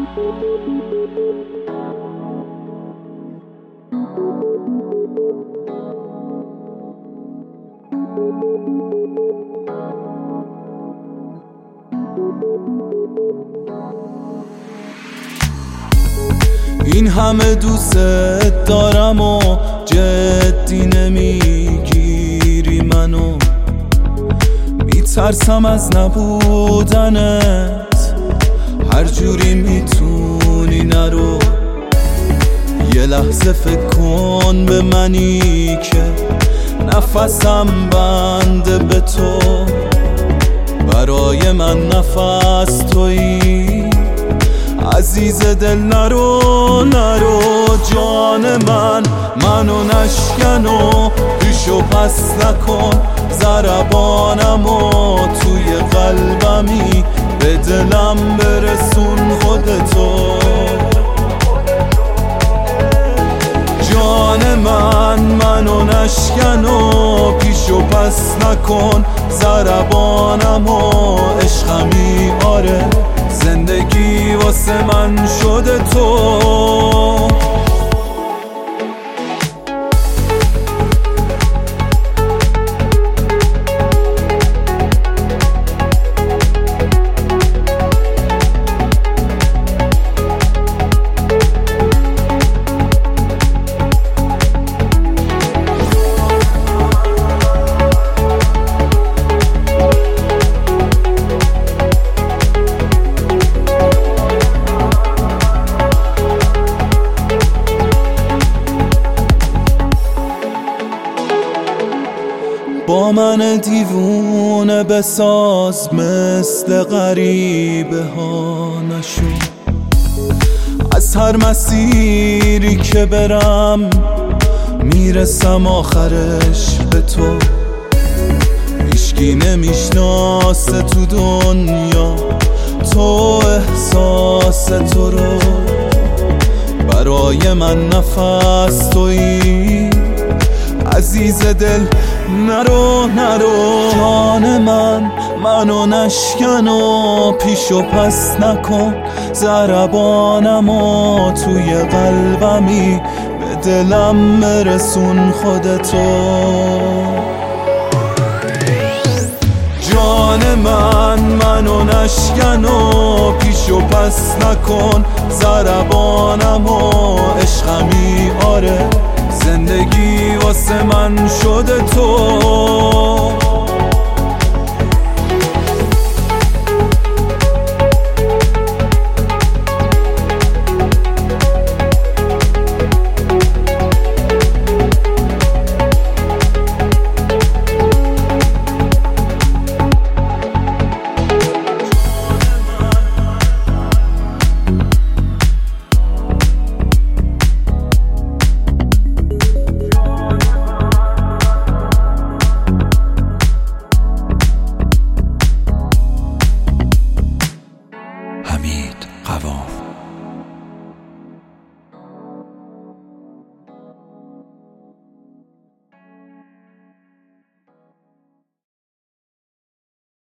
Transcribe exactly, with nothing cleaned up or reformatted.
این همه دوست دارم و جدی نمیگیری منو، میترسم از نبودنت، هر جوری میتونی نرو. یه لحظه فکر کن به منی که نفسم بنده به تو، برای من نفس تویی عزیز دل. نرو نرو جان من، منو نشکن و پیشو پس نکن، ضربانمو توی قلبمی به دلم برسون خودتو. جان من منو نشکن و پیشو پس نکن، ضربانمو عشقمی آره، زندگی واسه من شده تو. با من دیوونه بساز، مثل غریبه ها نشو. از هر مسیری که برم میرسم آخرش به تو. هیچکی نمیشناسه تو دنیا تو احساس تو رو، برای من نفس تویی عزیز دل. نرو نرو جان من، منو نشکن و پیشو پس نکن، ضربانمو توی قلبمی به دلم برسون خودتو. جان من منو نشکن و پیشو پس نکن، ضربانمو عشقمی آره، زندگی واسه من شده تو.